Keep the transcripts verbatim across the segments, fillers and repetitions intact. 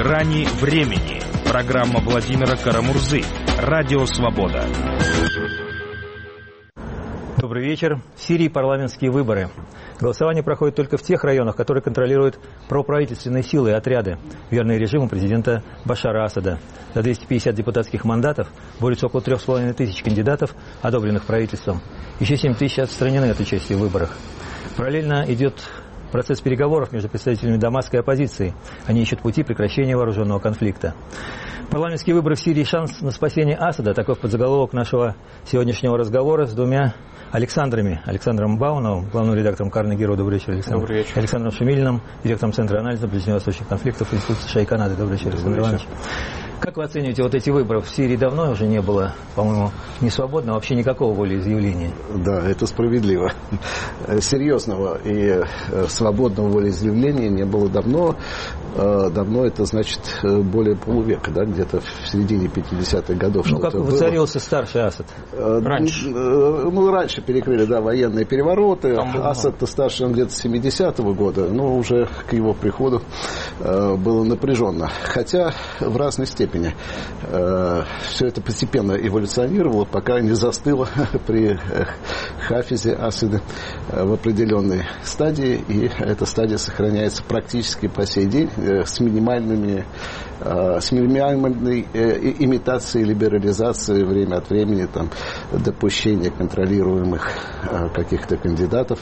Грани времени. Программа Владимира Карамурзы. Радио Свобода. Добрый вечер. В Сирии парламентские выборы. Голосование проходит только в тех районах, которые контролируют проправительственные силы и отряды, верные режиму президента Башара Асада. За двести пятьдесят депутатских мандатов борются около трех с половиной тысяч кандидатов, одобренных правительством. Еще семь тысяч отстранены от участия в выборах. Параллельно идет процесс переговоров между представителями дамасской оппозиции. Они ищут пути прекращения вооруженного конфликта. Парламентские выборы в Сирии — шанс на спасение Асада. Таков подзаголовок нашего сегодняшнего разговора с двумя Александрами. Александром Бауновым, главным редактором Карнеги Ру. Добрый вечер, Александр. Добрый вечер. Александром Шумилиным, директором Центра анализа ближневосточных конфликтов Института США и Канады. Добрый вечер, Александр Иванович. Как вы оцениваете вот эти выборы? В Сирии давно уже не было, по-моему, не свободно, вообще никакого волеизъявления. Да, это справедливо. Серьезного и свободного волеизъявления не было давно. Давно это значит более полувека, да, где-то в середине пятидесятых годов. Ну, как воцарился старший Асад? Раньше. Ну, раньше перекрыли, да, военные перевороты. Асад-то старше где-то семидесятого года, но уже к его приходу было напряженно. Хотя в разной степени. Все это постепенно эволюционировало, пока не застыло при Хафизе Асаде в определенной стадии, и эта стадия сохраняется практически по сей день с минимальными, с минимальной имитацией либерализации время от времени, там, допущения контролируемых каких-то кандидатов,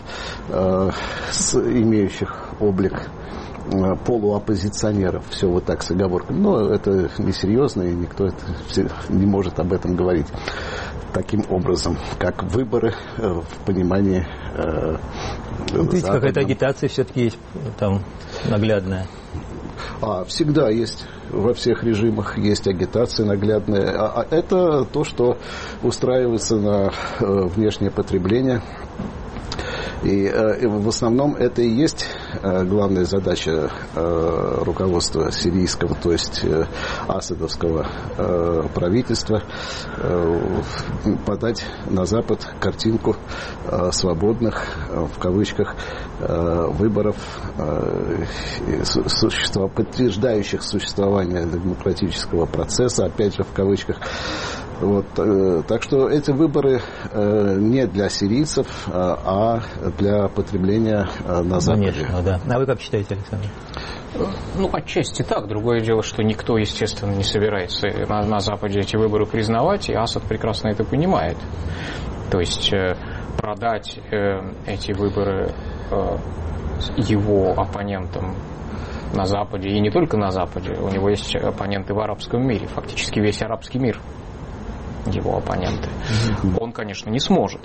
имеющих облик полуоппозиционеров, все вот так с оговорками. Но это несерьезно, и никто это не может об этом говорить таким образом, как выборы в понимании э, Видите, какая-то агитация все-таки есть там наглядная. А, всегда есть, во всех режимах есть агитация наглядная. А, а это то, что устраивается на э, внешнее потребление. И э, в основном это и есть э, главная задача э, руководства сирийского, то есть э, асадовского э, правительства, э, подать на Запад картинку э, свободных, э, в кавычках, э, выборов, э, существа, подтверждающих существование демократического процесса, опять же в кавычках. Вот, э, так что эти выборы э, не для сирийцев, э, а для потребления э, на Западе. Конечно, да. А вы как считаете, Александр? Ну, отчасти так. Другое дело, что никто, естественно, не собирается на, на Западе эти выборы признавать, и Асад прекрасно это понимает. То есть э, продать э, эти выборы э, его оппонентам на Западе, и не только на Западе, у него есть оппоненты в арабском мире, фактически весь арабский мир. Его оппоненты. Он, конечно, не сможет.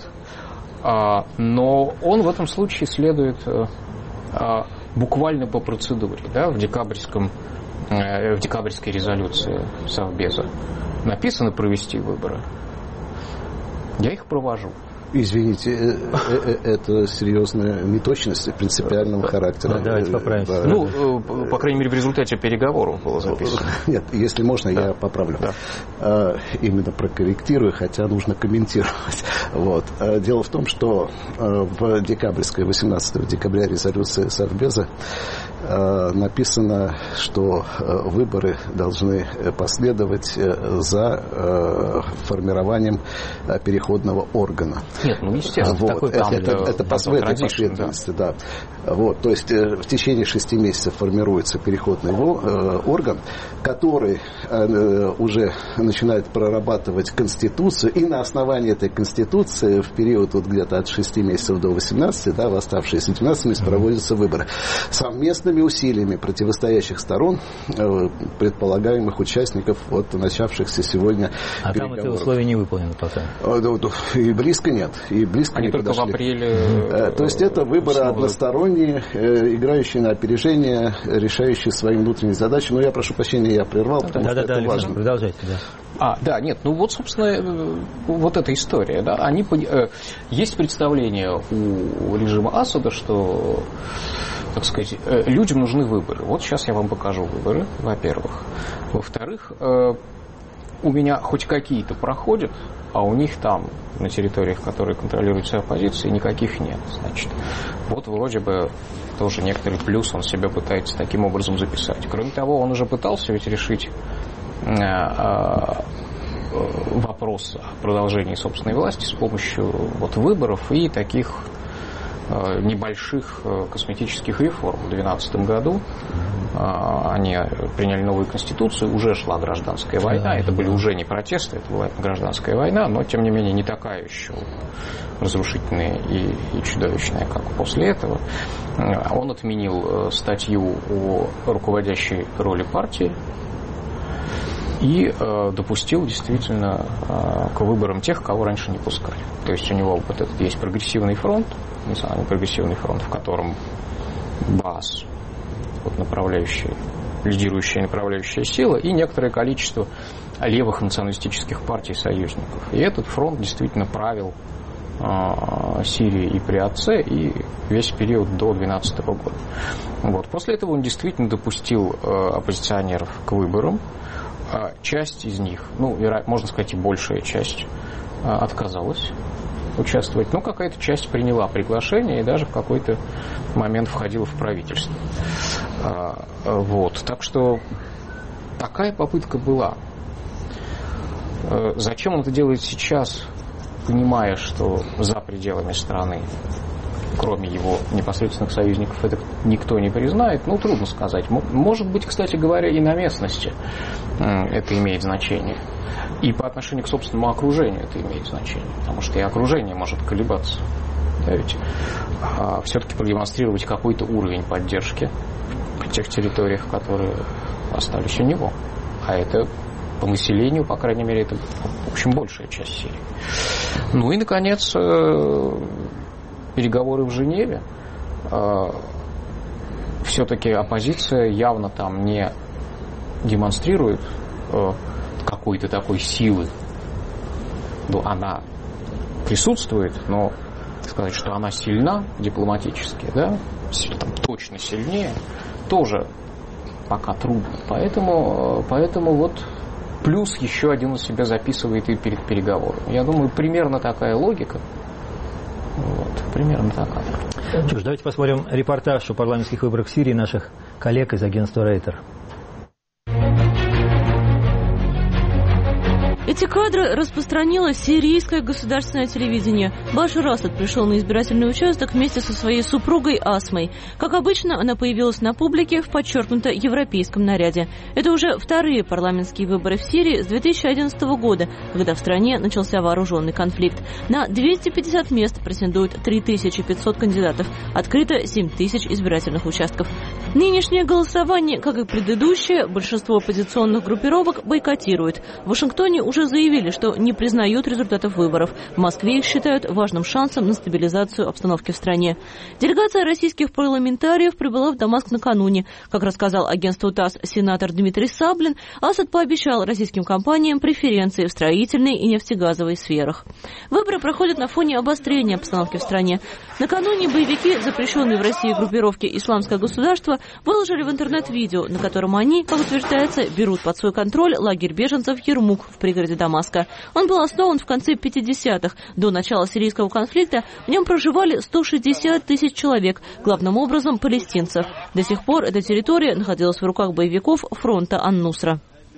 Но он в этом случае следует буквально по процедуре. Да, в, декабрьском, в декабрьской резолюции Совбеза написано провести выборы. Я их провожу. Извините, это серьезная неточность принципиального характера. Да, давайте поправимся. Да. Ну, по крайней мере, в результате переговоров было записано. Нет, если можно, да. Я поправлю. Да. Именно прокорректирую, хотя нужно комментировать. Вот. Дело в том, что в декабрьской, восемнадцатого декабря резолюции Совбеза написано, что выборы должны последовать за формированием переходного органа. Нет, ну естественно, вот. такой это, там это, это по этой последовательности, да. да. Вот, то есть э, в течение шести месяцев формируется переходный э, орган, который э, уже начинает прорабатывать Конституцию, и на основании этой Конституции в период вот, где-то от шести месяцев до восемнадцати, да, в оставшиеся двенадцать месяцев проводятся выборы. Совместными усилиями противостоящих сторон, э, предполагаемых участников вот начавшихся сегодня а переговоров. Там эти условия не выполнены пока? И близко нет. И близко Они не только подошли. в апреле. То есть это выборы снова... односторонние, играющие на опережение, решающие свои внутренние задачи. Но я прошу прощения, я прервал, да, потому да, что да, это да, важно. Продолжайте, да. А, да, нет, ну вот, собственно, вот эта история, да, они, есть представление у режима Асада, что, так сказать, людям нужны выборы. Вот сейчас я вам покажу выборы, во-первых. Во-вторых, у меня хоть какие-то проходят, а у них там, на территориях, которые контролируются оппозицией, никаких нет. Значит, вот вроде бы тоже некоторый плюс он себя пытается таким образом записать. Кроме того, он уже пытался ведь решить вопрос о продолжении собственной власти с помощью вот выборов и таких небольших косметических реформ. В две тысячи двенадцатом году они приняли новую конституцию, уже шла гражданская война, это были уже не протесты, это была гражданская война, но тем не менее не такая еще разрушительная и, и чудовищная, как после этого. Он отменил статью о руководящей роли партии и э, допустил действительно э, к выборам тех, кого раньше не пускали. То есть у него вот этот есть прогрессивный фронт, национальный прогрессивный фронт, в котором БАС, вот направляющая, лидирующая направляющая сила, и некоторое количество левых националистических партий союзников. И этот фронт действительно правил э, Сирией и при отце, и весь период до две тысячи двенадцатого года. Вот. После этого он действительно допустил э, оппозиционеров к выборам. Часть из них, ну, можно сказать, и большая часть отказалась участвовать. Ну, какая-то часть приняла приглашение и даже в какой-то момент входила в правительство. Вот. Так что такая попытка была. Зачем он это делает сейчас, понимая, что за пределами страны, кроме его непосредственных союзников, это никто не признает, ну, трудно сказать. Может быть, кстати говоря, и на местности это имеет значение. И по отношению к собственному окружению это имеет значение. Потому что и окружение может колебаться. Да, ведь а, все-таки продемонстрировать какой-то уровень поддержки в тех территориях, которые остались у него. А это по населению, по крайней мере, это, в общем, большая часть Сирии. Ну и, наконец, переговоры в Женеве. Все-таки оппозиция явно там не демонстрирует какой-то такой силы. Ну, она присутствует, но сказать, что она сильна дипломатически, да, там, точно сильнее, тоже пока трудно. Поэтому, поэтому вот плюс еще один у себя записывает и перед переговорами. Я думаю, примерно такая логика. Вот, примерно такая. Что ж, давайте посмотрим репортаж о парламентских выборах в Сирии наших коллег из агентства Рейтер. Эти кадры распространило сирийское государственное телевидение. Башар Асад пришел на избирательный участок вместе со своей супругой Асмой. Как обычно, она появилась на публике в подчеркнуто европейском наряде. Это уже вторые парламентские выборы в Сирии с две тысячи одиннадцатого года, когда в стране начался вооруженный конфликт. На двести пятьдесят мест претендуют три тысячи пятьсот кандидатов. Открыто семь тысяч избирательных участков. Нынешнее голосование, как и предыдущее, большинство оппозиционных группировок бойкотирует. В Вашингтоне уже уже заявили, что не признают результатов выборов. В Москве их считают важным шансом на стабилизацию обстановки в стране. Делегация российских парламентариев прибыла в Дамаск накануне. Как рассказал агентству ТАСС сенатор Дмитрий Саблин, Асад пообещал российским компаниям преференции в строительной и нефтегазовой сферах. Выборы проходят на фоне обострения обстановки в стране. Накануне боевики, запрещенные в России группировки «Исламское государство», выложили в интернет видео, на котором они, как утверждается, берут под свой контроль лагерь беженцев Ярмук в пригороде Дамаска. Он был основан в конце пятидесятых. До начала сирийского конфликта в нем проживали сто шестьдесят тысяч человек, главным образом палестинцев. До сих пор эта территория находилась в руках боевиков фронта Ан-Нусра.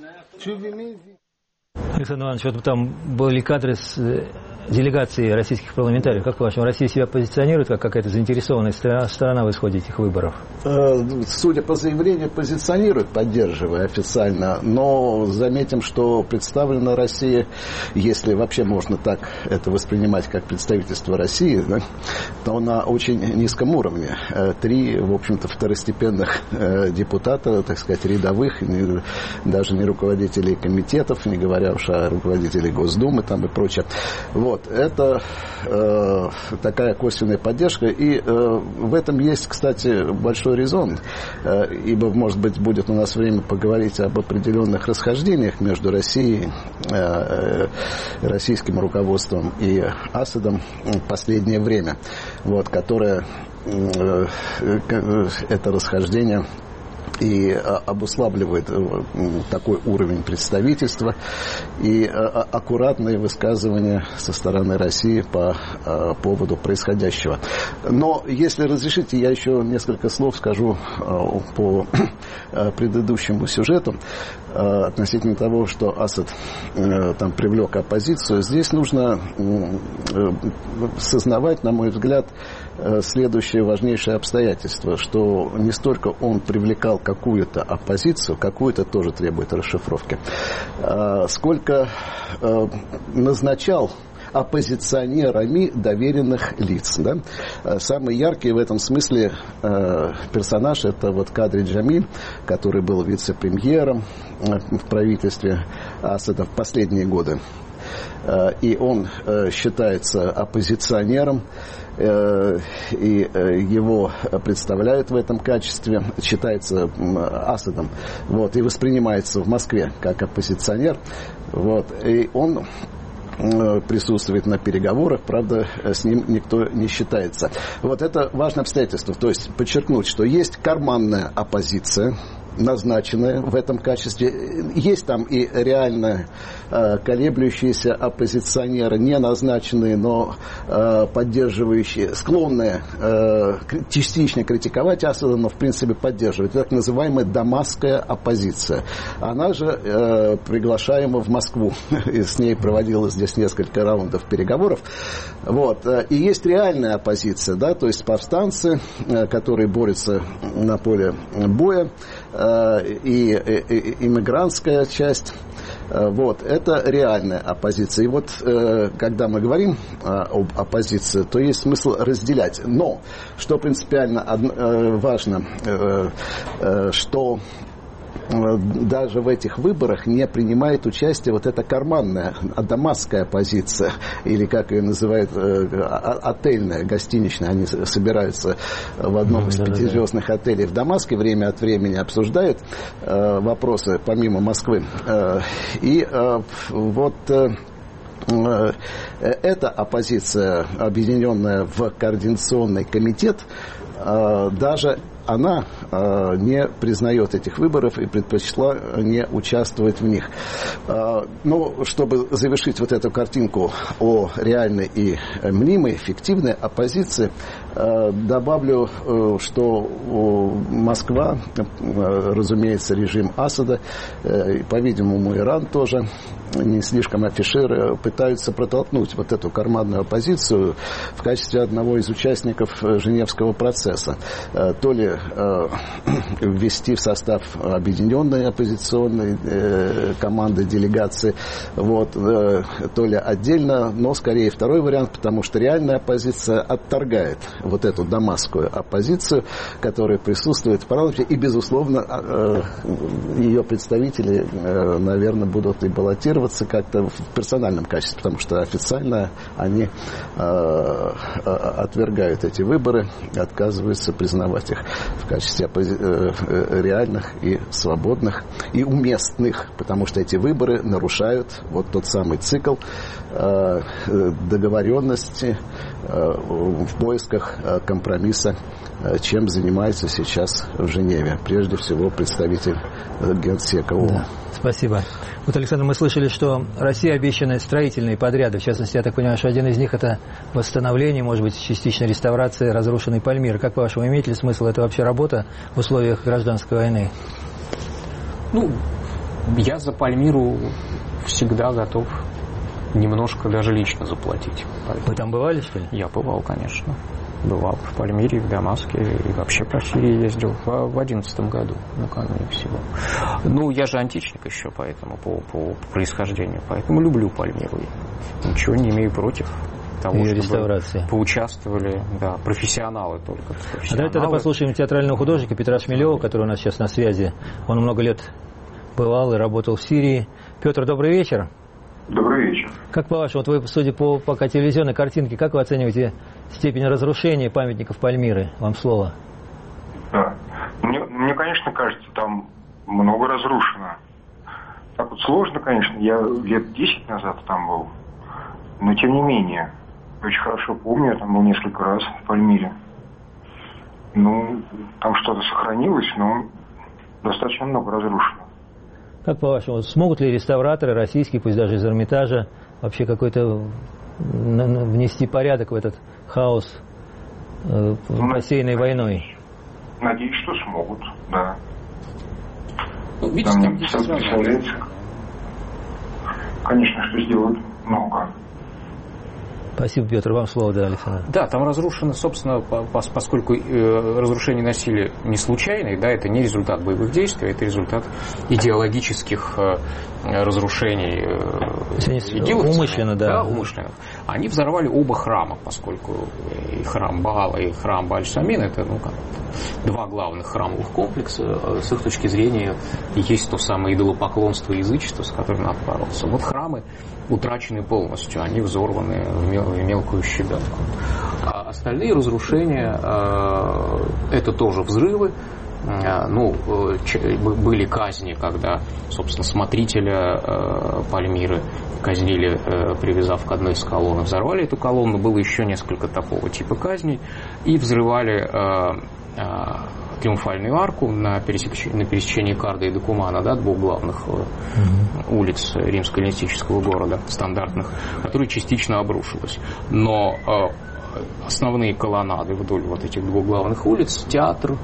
Александр Иванович, вот там были кадры с делегации российских парламентариев. Как по-вашему, Россия себя позиционирует как какая-то заинтересованная сторона в исходе этих выборов? Судя по заявлению, позиционирует, поддерживая официально, но заметим, что представлена Россия, если вообще можно так это воспринимать как представительство России, да, то на очень низком уровне. Три, в общем-то, второстепенных депутата, так сказать, рядовых, даже не руководителей комитетов, не говоря уж о руководителей Госдумы там и прочее. Вот. Это э, такая косвенная поддержка, и э, в этом есть, кстати, большой резон, э, ибо, может быть, будет у нас время поговорить об определенных расхождениях между Россией, э, российским руководством и Асадом в последнее время, вот, которое, э, это расхождение и обуславливает такой уровень представительства и аккуратные высказывания со стороны России по поводу происходящего. Но, если разрешите, я еще несколько слов скажу по предыдущему сюжету относительно того, что Асад там привлек оппозицию. Здесь нужно сознавать, на мой взгляд, следующее важнейшее обстоятельство, что не столько он привлекал какую-то оппозицию, какую-то тоже требует расшифровки, сколько назначал оппозиционерами доверенных лиц. Да? Самый яркий в этом смысле э, персонаж — это вот Кадри Джамиль, который был вице-премьером в правительстве Асада в последние годы. Э, и он э, считается оппозиционером, э, и э, его представляют в этом качестве, считается э, Асадом, вот, и воспринимается в Москве как оппозиционер. Вот, и он присутствует на переговорах, правда, с ним никто не считается. Вот это важное обстоятельство. То есть подчеркнуть, что есть карманная оппозиция, назначенная в этом качестве. Есть там и реально э, колеблющиеся оппозиционеры, не назначенные, но э, поддерживающие, склонные э, частично критиковать Асада, но в принципе поддерживать. Так называемая дамасская оппозиция. Она же э, приглашаема в Москву. И с ней проводилось здесь несколько раундов переговоров. Вот. И есть реальная оппозиция, да, то есть повстанцы, э, которые борются на поле боя, и иммигрантская часть. Вот, это реальная оппозиция. И вот, когда мы говорим об оппозиции, то есть смысл разделять. Но, что принципиально важно, что даже в этих выборах не принимает участие вот эта карманная, дамасская оппозиция, или как ее называют, отельная, гостиничная. Они собираются в одном из пятизвездных отелей в Дамаске, время от времени обсуждают вопросы помимо Москвы. И вот эта оппозиция, объединенная в координационный комитет, даже она э, не признает этих выборов и предпочла не участвовать в них. Э, но чтобы завершить вот эту картинку о реальной и мнимой, фиктивной оппозиции, э, добавлю, э, что э, Москва, э, разумеется, режим Асада, э, по-видимому, Иран тоже, не слишком афишируя, пытаются протолкнуть вот эту карманную оппозицию в качестве одного из участников Женевского процесса. То ли э, ввести в состав объединенной оппозиционной э, команды, делегации, вот, э, то ли отдельно, но скорее второй вариант, потому что реальная оппозиция отторгает вот эту дамасскую оппозицию, которая присутствует в парламенте, и, безусловно, э, ее представители, э, наверное, будут и баллотироваться как-то в персональном качестве, потому что официально они э, отвергают эти выборы, отказываются признавать их в качестве оппози- э, реальных и свободных и уместных, потому что эти выборы нарушают вот тот самый цикл э, договоренности э, в поисках э, компромисса, э, чем занимается сейчас в Женеве, прежде всего представитель э, Генсека ООН. Да, спасибо. Вот, Александр, мы слышали, что России обещаны строительные подряды. В частности, я так понимаю, что один из них — это восстановление, может быть, частичная реставрация разрушенной Пальмиры. Как, по-вашему, имеет ли смысл это вообще работа в условиях гражданской войны? Ну, я за Пальмиру всегда готов немножко даже лично заплатить. Вы там бывали, что ли? Я бывал, конечно. Бывал в Пальмире, в Дамаске и вообще по Сирии ездил в две тысячи одиннадцатом году, накануне всего. Ну, я же античник еще, поэтому по, по происхождению, поэтому люблю Пальмиру. Ничего не имею против того, ее чтобы реставрации поучаствовали, да, профессионалы только. Профессионалы. А давайте тогда послушаем театрального художника Петра Шмелева, который у нас сейчас на связи. Он много лет бывал и работал в Сирии. Петр, добрый вечер. Добрый вечер. Как по-вашему, вот вы, судя по пока телевизионной картинке, как вы оцениваете степень разрушения памятников Пальмиры? Вам слово. Да. Мне, мне, конечно, кажется, там много разрушено. Так вот сложно, конечно. Я лет десять назад там был. Но тем не менее, очень хорошо помню, я там был несколько раз в Пальмире. Ну, там что-то сохранилось, но достаточно много разрушено. Как по-вашему, смогут ли реставраторы российские, пусть даже из Эрмитажа, вообще какой-то внести порядок в этот хаос, э, ну, посеянный войной? Надеюсь, что смогут, да. Ну, видите, там все представляется. Конечно, что сделают много. Спасибо, Петр. Вам слово, да, Александр. Да, там разрушено, собственно, поскольку разрушение носили не случайные, да, это не результат боевых действий, это результат идеологических разрушений. Умышленно, да. Да, умышленно. Они взорвали оба храма, поскольку и храм Баала, и храм Бааль-Самин, это, ну, как два главных храмовых комплекса. С их точки зрения есть то самое идолопоклонство и язычество, с которым надо бороться. Вот храмы утрачены полностью, они взорваны в, мел, в мелкую щебенку. А остальные разрушения – это тоже взрывы. Ну, были казни, когда, собственно, смотрителя Пальмиры казнили, привязав к одной из колонн. Взорвали эту колонну, было еще несколько такого типа казней, и взрывали Триумфальную арку на пересечении, на пересечении Карда и Декумана, да, двух главных mm-hmm. улиц римско-эллинистического города, стандартных, которые частично обрушилась. Но э, основные колоннады вдоль вот этих двух главных улиц, театр,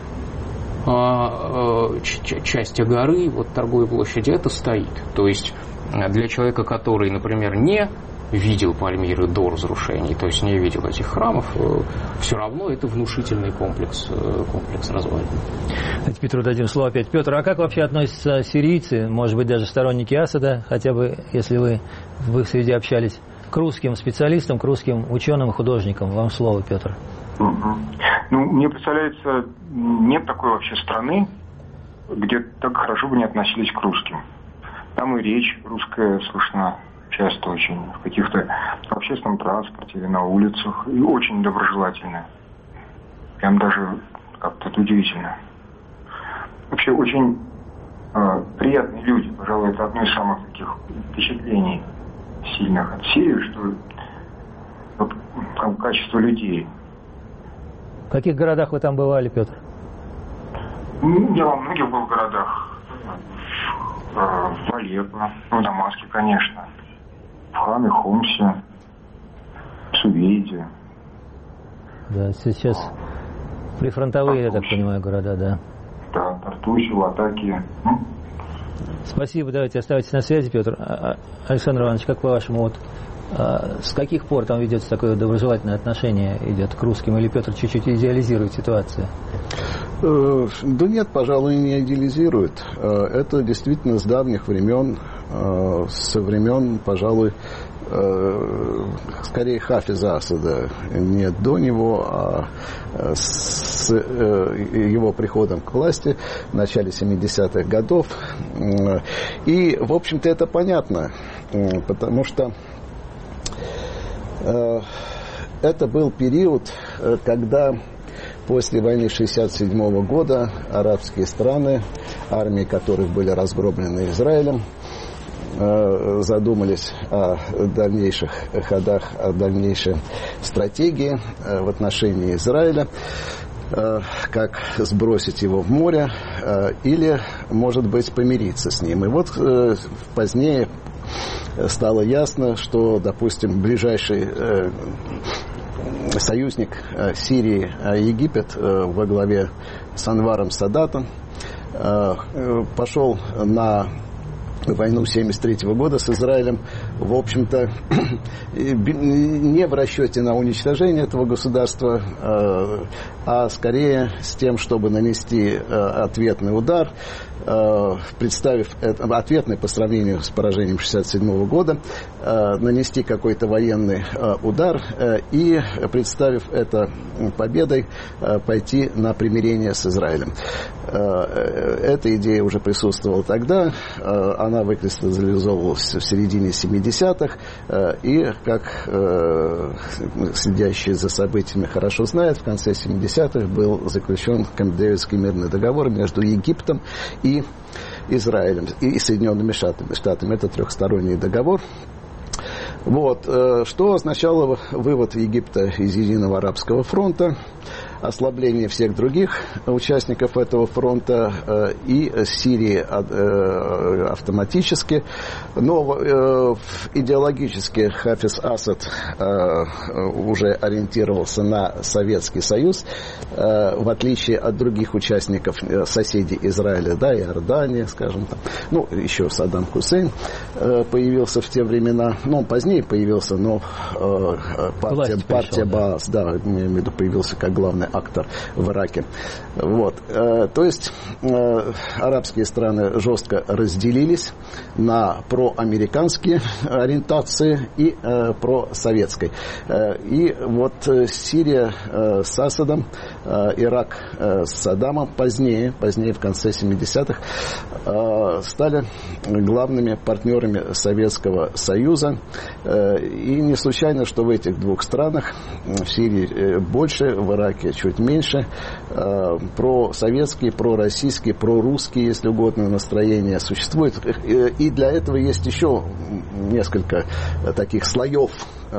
э, э, ч- часть горы, вот торговой площади, это стоит. То есть для человека, который, например, не видел Пальмиры до разрушений, то есть не видел этих храмов, все равно это внушительный комплекс, комплекс развалин. Петру дадим слово опять. Петр, а как вообще относятся сирийцы, может быть, даже сторонники Асада, хотя бы, если вы в их среде общались, к русским специалистам, к русским ученым и художникам? Вам слово, Петр. Угу. Ну, мне представляется, нет такой вообще страны, где так хорошо бы не относились к русским. Там и речь русская слышна часто очень, в каких-то в общественном транспорте или на улицах, и очень доброжелательная. Прям даже как-то это удивительно. Вообще очень э, приятные люди. Пожалуй, это одно из самых таких впечатлений сильных от Сирии, что вот, там качество людей. В каких городах вы там бывали, Петр? Ну, я во многих был городах. Э, в Алеппо, в Дамаске, конечно. В Хаме, Хомсе, в Сувейде. Да, сейчас прифронтовые, я так понимаю, города, да. Да, Тартусе, Латакия. Спасибо, давайте оставайтесь на связи, Петр. Александр Иванович, как по-вашему, вот с каких пор там ведется такое доброжелательное отношение идет к русским, или Петр чуть-чуть идеализирует ситуацию? Да нет, пожалуй, не идеализирует. Это действительно с давних времен, со времен, пожалуй, скорее Хафиза Асада, не до него, а с его приходом к власти в начале семидесятых годов. И, в общем-то, это понятно, потому что это был период, когда после войны шестьдесят седьмого года арабские страны, армии которых были разгромлены Израилем, задумались о дальнейших ходах, о дальнейшей стратегии в отношении Израиля, как сбросить его в море или, может быть, помириться с ним. И вот позднее стало ясно, что, допустим, ближайший союзник Сирии, Египет, во главе с Анваром Садатом, пошел на войну семьдесят третьего года с Израилем, в общем-то, не в расчете на уничтожение этого государства, а скорее с тем, чтобы нанести ответный удар, представив это, ответный по сравнению с поражением шестьдесят седьмого года, нанести какой-то военный удар и, представив это победой, пойти на примирение с Израилем. Эта идея уже присутствовала тогда, она выкристаллизовалась в середине семидесятых, и, как следящие за событиями хорошо знают, в конце семидесятых был заключен Камп-Дэвидский мирный договор между Египтом и Израилем и Соединенными Штатами. Штатами. Это трехсторонний договор. Вот. Что означало вывод Египта из Единого арабского фронта? ослабление всех других участников этого фронта и Сирии автоматически. Но идеологически Хафиз Асад уже ориентировался на Советский Союз, в отличие от других участников, соседей Израиля, да, Иордания, скажем так. Ну, еще Саддам Хусейн появился в те времена. Ну, он позднее появился, но партия, партия Баас, да, я имею в виду, появился как главный актор в Ираке. Вот. То есть арабские страны жестко разделились на проамериканские ориентации и просоветской. И вот Сирия с Асадом, Ирак с Саддамом позднее, позднее в конце семидесятых, стали главными партнерами Советского Союза. И не случайно, что в этих двух странах, в Сирии больше, в Ираке чуть меньше, просоветские, пророссийские, прорусские, если угодно, настроения существуют. И для этого есть еще несколько таких слоев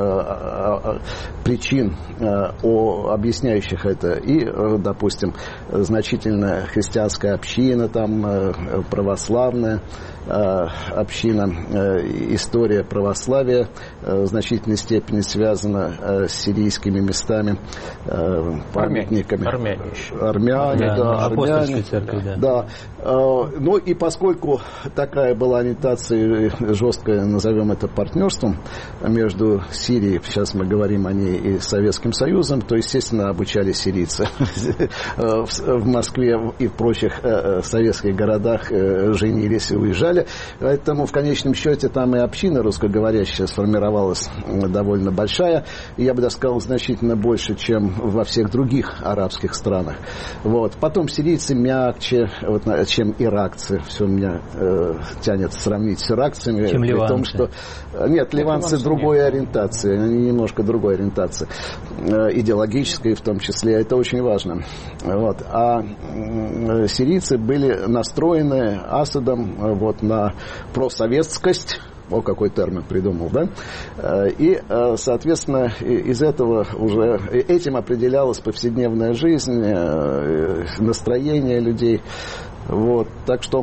причин, объясняющих это. И, допустим, значительная христианская община, там православная община, история православия в значительной степени связана с сирийскими местами, памятниками. Армяне. Армяне, да, армяне. Церкви, да. Да. Ну и поскольку такая была ориентация жесткая, назовем это партнерством между Сирией, сейчас мы говорим о ней, и Советским Союзом, то, естественно, обучали сирийцы в Москве и в прочих советских городах, женились и уезжали. Поэтому в конечном счете там и община русскоговорящая сформировалась довольно большая. И я бы даже сказал, значительно больше, чем во всех других арабских странах. Вот. Потом сирийцы мягче, вот, чем иракцы. Все меня э, тянет сравнить с иракцами. Чем при ливанцы. том, что... Нет, ливанцы ливанцы другой нет. ориентации. Они немножко другой ориентации. Э, идеологической в том числе. Это очень важно. Вот. А э, сирийцы были настроены Асадом э, вот, на просоветскость. О, какой термин придумал, да? И, соответственно, из этого уже этим определялась повседневная жизнь, настроение людей. Вот. Так что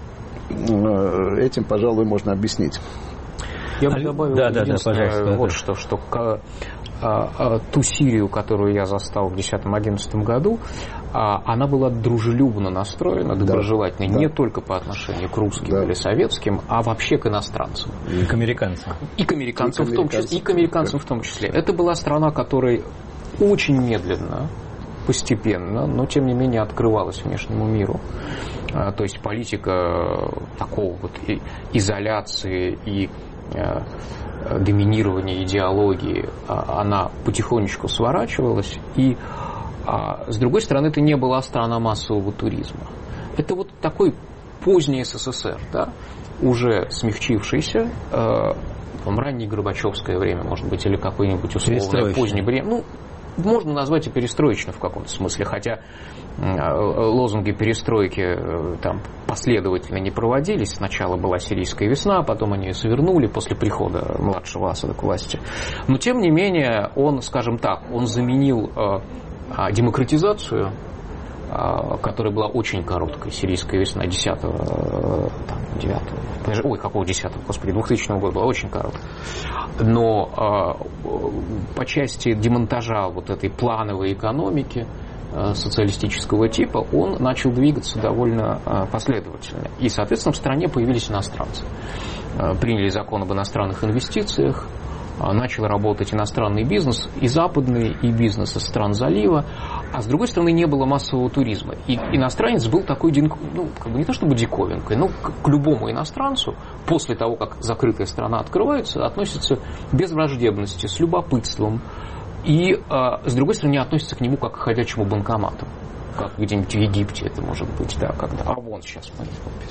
этим, пожалуй, можно объяснить. Я бы добавил да, да, да, пожалуйста, вот да. что, что к, а, а, ту Сирию, которую я застал в десятом-одиннадцатом году, а, она была дружелюбно настроена, доброжелательной, да, не да. только по отношению к русским, да, или советским, а вообще к иностранцам. И к американцам. И к американцам, и к американцам, в, том числе, и к американцам в том числе. Это была страна, которая очень медленно, постепенно, но тем не менее открывалась внешнему миру. А, то есть политика такого вот изоляции и доминирование идеологии, она потихонечку сворачивалась, и с другой стороны, это не была страна массового туризма. Это вот такой поздний СССР, да, уже смягчившийся, в раннее Горбачевское время, может быть, или какое-нибудь условное позднее время, ну, можно назвать и перестроечно в каком-то смысле, хотя лозунги перестройки там последовательно не проводились. Сначала была сирийская весна, потом они ее свернули после прихода младшего Асада к власти. Но, тем не менее, он, скажем так, он заменил демократизацию, которая была очень короткой, сирийская весна десятого, девятого, ой, какого десятого, господи, двухтысячного года была очень короткая. Но э, по части демонтажа вот этой плановой экономики э, социалистического типа он начал двигаться довольно э, последовательно. И, соответственно, в стране появились иностранцы. Э, приняли закон об иностранных инвестициях, э, начал работать иностранный бизнес, и западный, и бизнес из стран залива. А с другой стороны, не было массового туризма. И иностранец был такой, ну, как бы не то чтобы диковинкой, но к любому иностранцу, после того, как закрытая страна открывается, относится без враждебности, с любопытством. И, а, с другой стороны, относится к нему как к ходячему банкомату. Как где-нибудь в Египте это может быть, да, когда... А вон сейчас мы...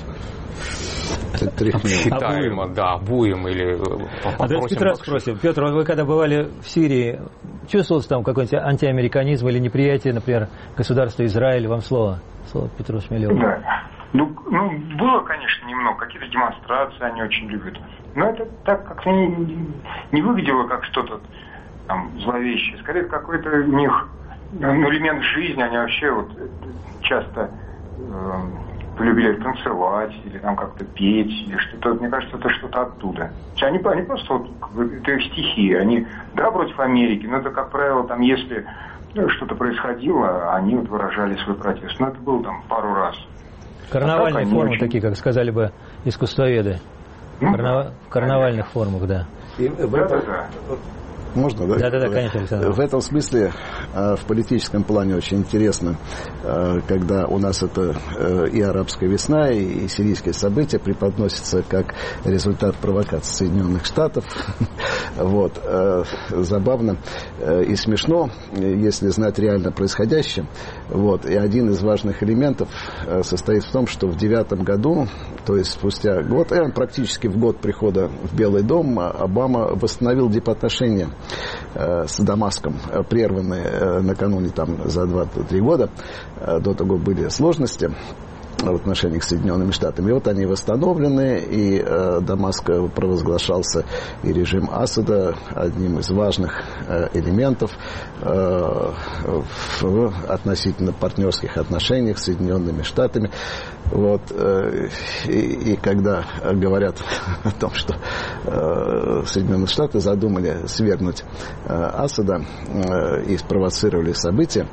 Считаем, а да, будем или попросим. А давайте Петра спросим. Петр, вы когда бывали в Сирии, чувствовался там какой-нибудь антиамериканизм или неприятие, например, государства Израиль? Вам слово. Слово Петру Шмелеву. Да. Ну, ну, было, конечно, немного. Какие-то демонстрации они очень любят. Но это так как не, не выглядело как что-то там зловещее. Скорее, какой-то у них ну, элемент жизни, они вообще вот часто э, полюбили танцевать или там как-то петь, или что-то, мне кажется, это что-то оттуда. Они, они просто вот, это их стихия, они, да, против Америки, но это, как правило, там, если ну, что-то происходило, они вот выражали свой протест. Но это было там пару раз. Карнавальные а формы очень... такие, как сказали бы искусствоведы. Ну, Карнав... В карнавальных формах, да. И в этом... Можно, да? Да, да, да, конечно, Александр. В этом смысле в политическом плане очень интересно, когда у нас это и арабская весна, и сирийские события преподносятся как результат провокации Соединенных Штатов. Вот. Забавно и смешно, если знать реально происходящее. Вот. И один из важных элементов состоит в том, что в девятом году, то есть спустя год, практически в год прихода в Белый дом, Обама восстановил дипотношения с Дамаском, прерванные накануне там, за два-три года. До того были сложности в отношениях с Соединенными Штатами. И вот они восстановлены, и э, Дамаск провозглашался, и режим Асада одним из важных э, элементов э, в относительно партнерских отношениях с Соединенными Штатами. Вот, э, и, и когда говорят о том, что э, Соединенные Штаты задумали свергнуть э, Асада э, и спровоцировали события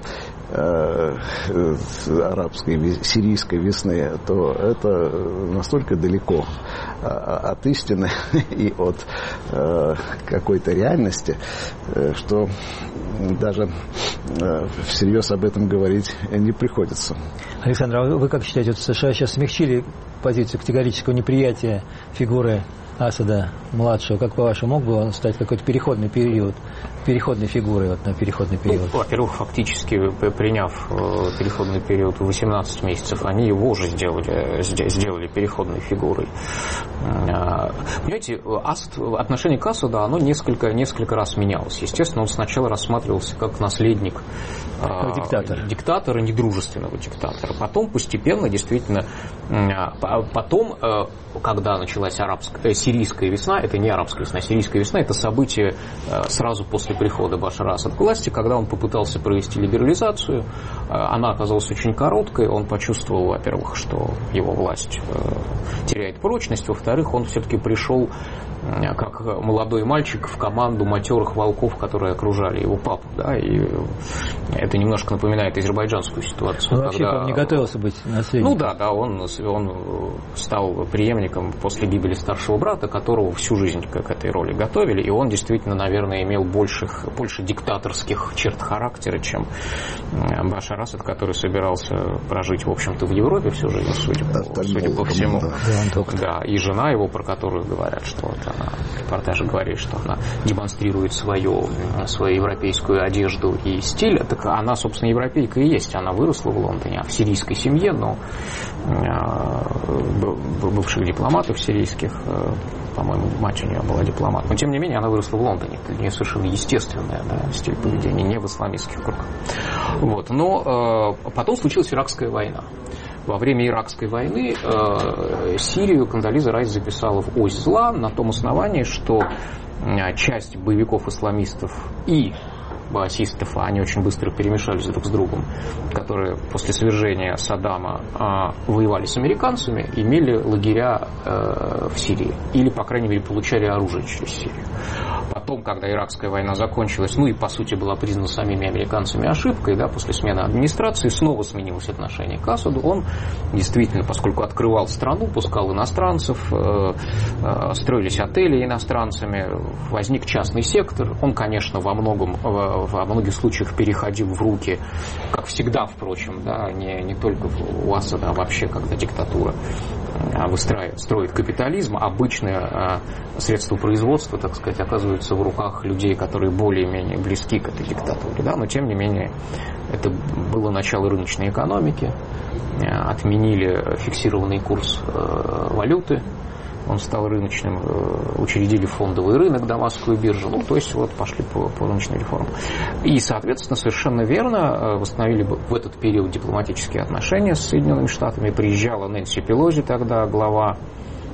арабской, сирийской весны, то это настолько далеко от истины и от какой-то реальности, что даже всерьез об этом говорить не приходится. Александр, а вы как считаете, вот США сейчас смягчили позицию категорического неприятия фигуры Асада младшего? Как по-вашему, мог бы он стать какой-то переходный период, переходной фигурой вот, на переходный период? Ну, во-первых, фактически приняв э, переходный период в восемнадцать месяцев, они его уже сделали, сделали переходной фигурой. Э, понимаете, Асад, отношение к Асаду, оно несколько, несколько раз менялось. Естественно, он сначала рассматривался как наследник э, как диктатор. диктатора, недружественного диктатора. Потом постепенно, действительно, э, потом, э, когда началась арабская, э, сирийская весна, это не арабская весна, сирийская весна, это событие э, сразу после прихода Башара Асада к власти, когда он попытался провести либерализацию, она оказалась очень короткой, он почувствовал, во-первых, что его власть теряет прочность, во-вторых, он все-таки пришел как молодой мальчик в команду матерых волков, которые окружали его папу, да, и это немножко напоминает азербайджанскую ситуацию. Он вообще, по-моему, не готовился быть наследником. Ну да, да, он, он стал преемником после гибели старшего брата, которого всю жизнь к этой роли готовили, и он действительно, наверное, имел больших, больше диктаторских черт характера, чем Башар Асад, который собирался прожить, в общем-то, в Европе всю жизнь, судя по, судя по всему. Да. Да, и жена его, про которую говорят, что вот она, в репортаже говорит, что она демонстрирует свою, свою европейскую одежду и стиль, так она, собственно, европейка и есть. Она выросла в Лондоне, а в сирийской семье, но бывших дипломатов сирийских, по-моему, мать у нее была дипломат. Но, тем не менее, она выросла в Лондоне. Это для нее совершенно естественный, да, стиль поведения, не в исламистских кругах. Вот. Но э, потом случилась Иракская война. Во время Иракской войны э, Сирию Кондолиза Райс записала в ось зла на том основании, что э, часть боевиков-исламистов и баасистов, а они очень быстро перемешались друг с другом, которые после свержения Саддама э, воевали с американцами, имели лагеря э, в Сирии. Или, по крайней мере, получали оружие через Сирию. Потом, когда Иракская война закончилась, ну и, по сути, была признана самими американцами ошибкой, да, после смены администрации, снова сменилось отношение к Асаду. Он действительно, поскольку открывал страну, пускал иностранцев, э, э, строились отели иностранцами, возник частный сектор. Он, конечно, во многом, во многих случаях переходил в руки, как всегда, впрочем, да, не, не только у Асада, а вообще, когда диктатура выстраивает, строит капитализм, обычное средство производства, так сказать, оказывается в руках людей, которые более-менее близки к этой диктатуре. Да? Но, тем не менее, это было начало рыночной экономики, отменили фиксированный курс валюты, он стал рыночным, учредили фондовый рынок, Дамасскую биржу, ну, то есть вот пошли по, по рыночной реформе. И, соответственно, совершенно верно восстановили в этот период дипломатические отношения с Соединенными Штатами. Приезжала Нэнси Пелоси, тогда глава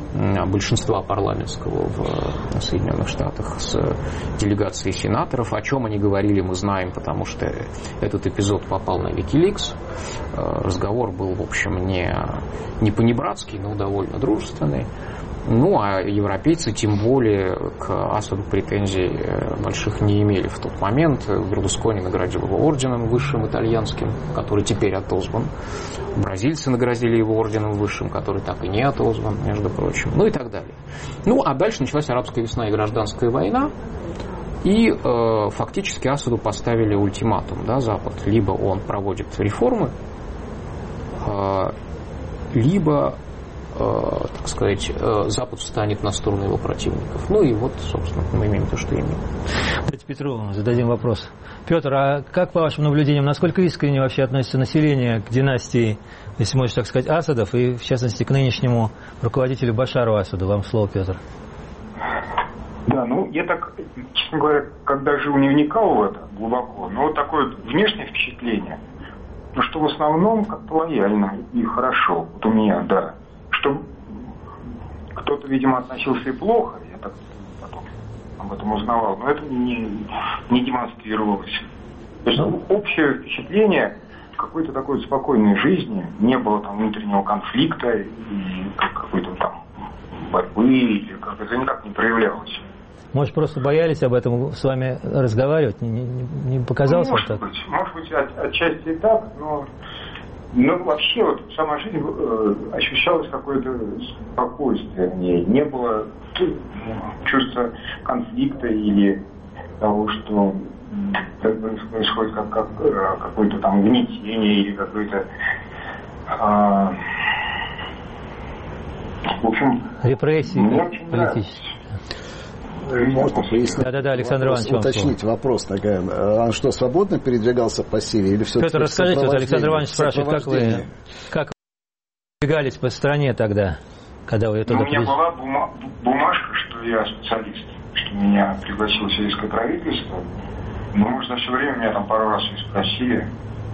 большинства парламентского в Соединенных Штатах с делегацией сенаторов. О чем они говорили, мы знаем, потому что этот эпизод попал на Wikileaks. Разговор был, в общем, не, не по-небратски, но довольно дружественный. Ну, а европейцы тем более к Асаду претензий больших не имели в тот момент. Берлускони наградил его орденом высшим итальянским, который теперь отозван. Бразильцы наградили его орденом высшим, который так и не отозван, между прочим. Ну и так далее. Ну, а дальше началась арабская весна и гражданская война. И э, фактически Асаду поставили ультиматум, да, Запад. Либо он проводит реформы, э, либо... так сказать, Запад встанет на сторону его противников. Ну и вот, собственно, мы имеем то, что имеем. Давайте Петру зададим вопрос. Петр, а как, по вашим наблюдениям, насколько искренне вообще относится население к династии, если можно так сказать, Асадов, и, в частности, к нынешнему руководителю Башару Асаду? Вам слово, Петр. Да, ну, я так, честно говоря, когда жил, не вникал в это глубоко, но вот такое вот внешнее впечатление, ну, что в основном как-то лояльно и хорошо. Вот у меня, да. Что кто-то, видимо, относился и плохо, я так потом об этом узнавал, но это не, не демонстрировалось. То есть общее впечатление какой-то такой спокойной жизни, не было там внутреннего конфликта и какой-то там борьбы, или как это никак не проявлялось. Может, просто боялись об этом с вами разговаривать? Не, не, не показалось? Ну, может это? быть, может быть, от, отчасти и так, но... Но вообще вот сама жизнь э, ощущалось какое-то спокойствие в ней. Не было чувства конфликта или того, что происходит как, как, какое-то там гнетение или какое-то... Э, в общем... Репрессии политические. Можно пояснить? Да, да, да, Александр Иванович, уточнить вопрос. Такая. Он что, свободно передвигался по Сирии или все-таки? Петр, расскажите, Александр Иванович спрашивает, как вы, как вы передвигались по стране тогда, когда вы туда ну, приезжали? У меня была бума- бумажка, что я специалист, что меня пригласило сирийское правительство. Но, может, за все время меня там пару раз и спросили.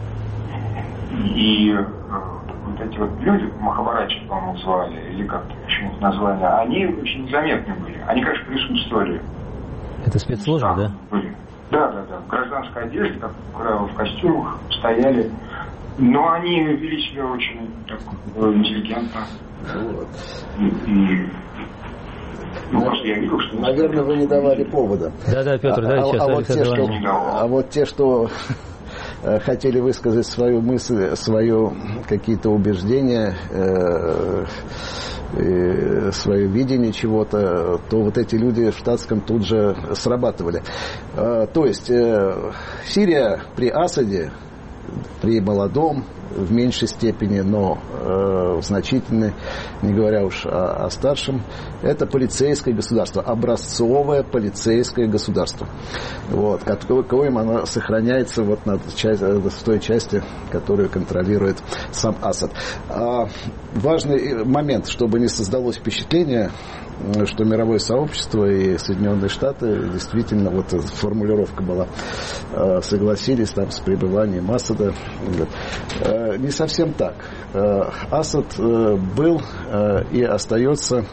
И э, вот эти вот люди, Махабарадчи, по-моему, звали, или как-то что-нибудь назвали, они очень заметны были. Они, конечно, присутствовали. Это спецслужбы, да? Были. Да, да, да. В гражданской одежде, как правило, в костюмах стояли. Но они вели себя очень так, интеллигентно. Вот. И, и... Ну, я видел, что... Наверное, вы не давали повода. Да, да, Петр, а, да, а, сейчас а, вот те, что, а вот те, что хотели высказать свою мысль, свое какие-то убеждения, э, э, свое видение чего-то, то вот эти люди в штатском тут же срабатывали. Э, то есть э, Сирия при Асаде, при молодом, в меньшей степени, но э, значительной, не говоря уж о, о старшем, это полицейское государство, образцовое полицейское государство, вот, каковым оно сохраняется вот на часть, в той части, которую контролирует сам Асад. А важный момент, чтобы не создалось впечатление, что мировое сообщество и Соединенные Штаты действительно, вот формулировка была, согласились там с пребыванием Асада. Не совсем так. Асад был и остается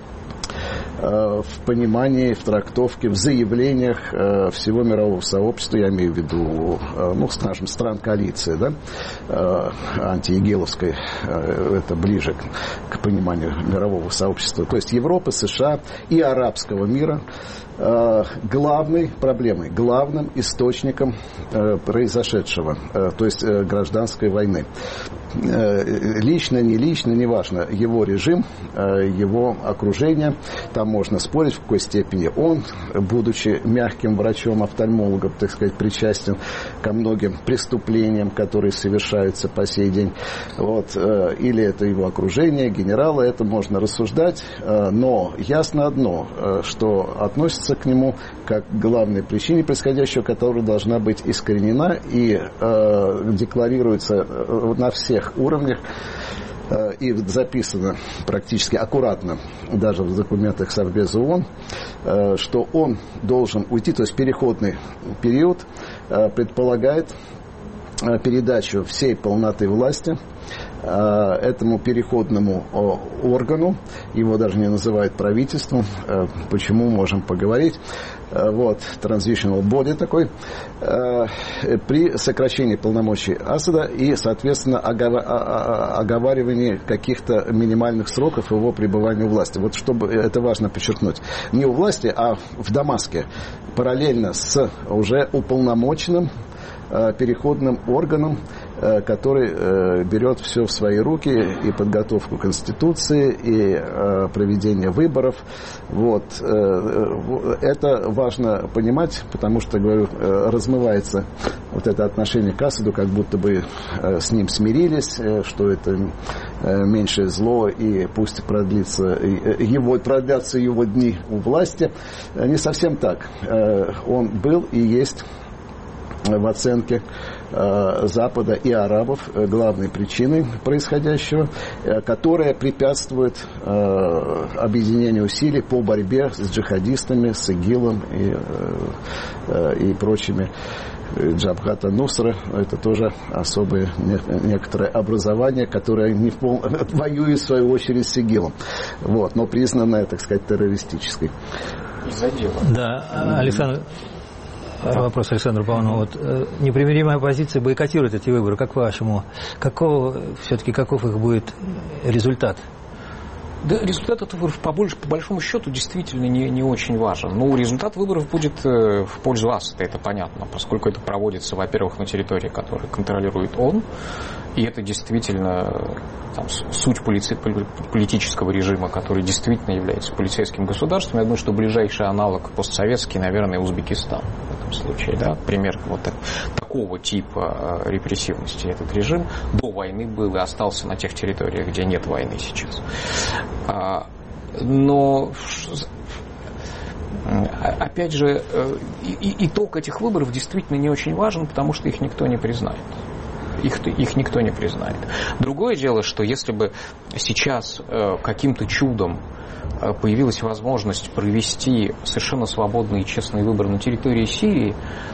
в понимании, в трактовке, в заявлениях всего мирового сообщества, я имею в виду, ну, скажем, стран коалиции, да, антиегеловской, это ближе к пониманию мирового сообщества, то есть Европы, США и арабского мира, главной проблемой, главным источником произошедшего, то есть гражданской войны. Лично, не лично, неважно, его режим, его окружение, там можно спорить, в какой степени он, будучи мягким врачом-офтальмологом, так сказать, причастен ко многим преступлениям, которые совершаются по сей день, вот, или это его окружение, генералы, это можно рассуждать, но ясно одно, что относится к нему как к главной причине происходящего, которая должна быть искоренена и э, декларируется на всех уровнях э, и записано практически аккуратно даже в документах Совбеза ООН, э, что он должен уйти, то есть переходный период э, предполагает э, передачу всей полноты власти этому переходному органу, его даже не называют правительством, почему, можем поговорить, вот, transitional body такой, при сокращении полномочий Асада и, соответственно, оговаривании каких-то минимальных сроков его пребывания у власти. Вот чтобы, это важно подчеркнуть, не у власти, а в Дамаске, параллельно с уже уполномоченным переходным органом, который берет все в свои руки, и подготовку Конституции, и проведение выборов. Вот. Это важно понимать, потому что, говорю, размывается вот это отношение к Асаду, как будто бы с ним смирились, что это меньшее зло, и пусть продлится его, продлятся его дни у власти. Не совсем так. Он был и есть в оценке э, Запада и арабов э, главной причиной происходящего, э, которая препятствует э, объединению усилий по борьбе с джихадистами, с ИГИЛом и, э, э, и прочими. Джабхат ан-Нусра — это тоже особое не, некоторое образование, которое не пол... воюет в свою очередь с ИГИЛом, вот, но признанное, так сказать, террористической. Из-за дела. Да, Александр. Вопрос Александру Павловну. Вот, э, непримиримая оппозиция бойкотирует эти выборы. Как по-вашему, какого, все-таки каков их будет результат? Да, результат от выборов по, больше, по большому счету действительно не, не очень важен. Ну, результат выборов будет э, в пользу Асада, это понятно, поскольку это проводится, во-первых, на территории, которую контролирует он, и это действительно там, суть полици... политического режима, который действительно является полицейским государством. Я думаю, что ближайший аналог постсоветский, наверное, Узбекистан в этом случае. Да? Пример вот так, такого типа репрессивности этот режим до войны был и остался на тех территориях, где нет войны сейчас. Но опять же, итог этих выборов действительно не очень важен, потому что их никто не признает. Их, их никто не признает. Другое дело, что если бы сейчас каким-то чудом появилась возможность провести совершенно свободный и честный выбор на территории Сирии,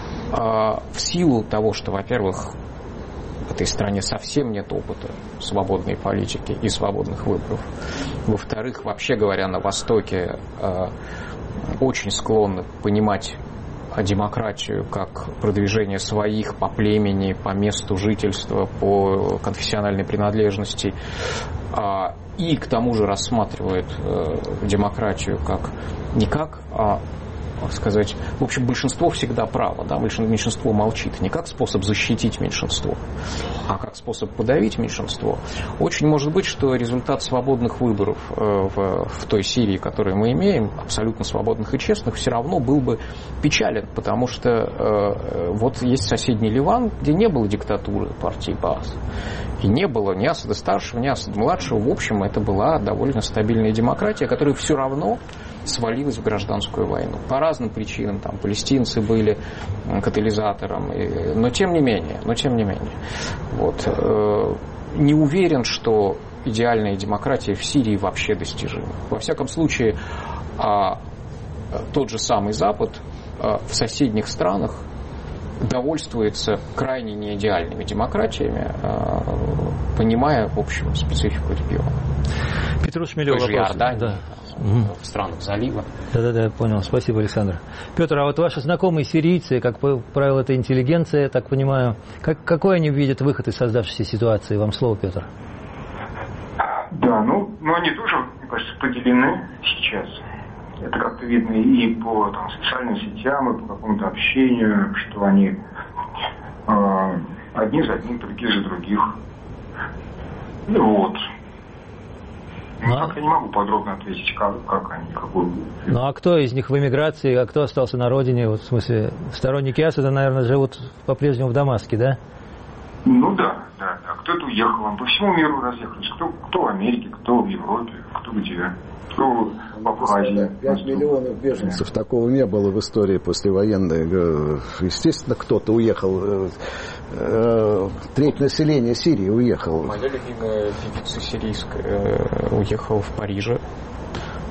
в силу того, что, во-первых, в этой стране совсем нет опыта свободной политики и свободных выборов. Во-вторых, вообще говоря, на Востоке э, очень склонны понимать демократию как продвижение своих по племени, по месту жительства, по конфессиональной принадлежности, э, и к тому же рассматривают э, демократию как не как а сказать, в общем, большинство всегда право, да, меньшинство молчит, не как способ защитить меньшинство, а как способ подавить меньшинство. Очень может быть, что результат свободных выборов в, в той Сирии, которую мы имеем, абсолютно свободных и честных, все равно был бы печален, потому что э, вот есть соседний Ливан, где не было диктатуры партии Баас, и не было ни Асада старшего, ни Асада младшего. В общем, это была довольно стабильная демократия, которая все равно свалилась в гражданскую войну. По разным причинам, там, палестинцы были катализатором, и, но тем не менее, но тем не менее. Вот, э, не уверен, что идеальная демократия в Сирии вообще достижима. Во всяком случае, а, тот же самый Запад а, в соседних странах довольствуется крайне неидеальными демократиями, а, понимая, в общем, специфику региона. Петру Шмелеву вопрос. Иордании, да. В странах залива. Да-да-да, понял. Спасибо, Александр. Петр, а вот ваши знакомые сирийцы, как правило, это интеллигенция, я так понимаю, как, какой они видят выход из создавшейся ситуации? Вам слово, Петр. Да, ну, ну они тоже, мне кажется, поделены сейчас. Это как-то видно и по там, социальным сетям, и по какому-то общению, что они э, одни за одним, другие за других. Ну вот. Ну, так я не могу подробно ответить, как, как они, какой... Ну, а кто из них в эмиграции, а кто остался на родине? Вот, в смысле, сторонники Асада, наверное, живут по-прежнему в Дамаске, да? Ну да, да, да. Кто-то уехал, по всему миру разъехались. Кто, кто в Америке, кто в Европе, кто где, кто в Абхазии. пять миллионов беженцев. Да. Такого не было в истории послевоенной. Естественно, кто-то уехал. Треть населения Сирии уехала. Моя любимая певица сирийская уехала в Париже.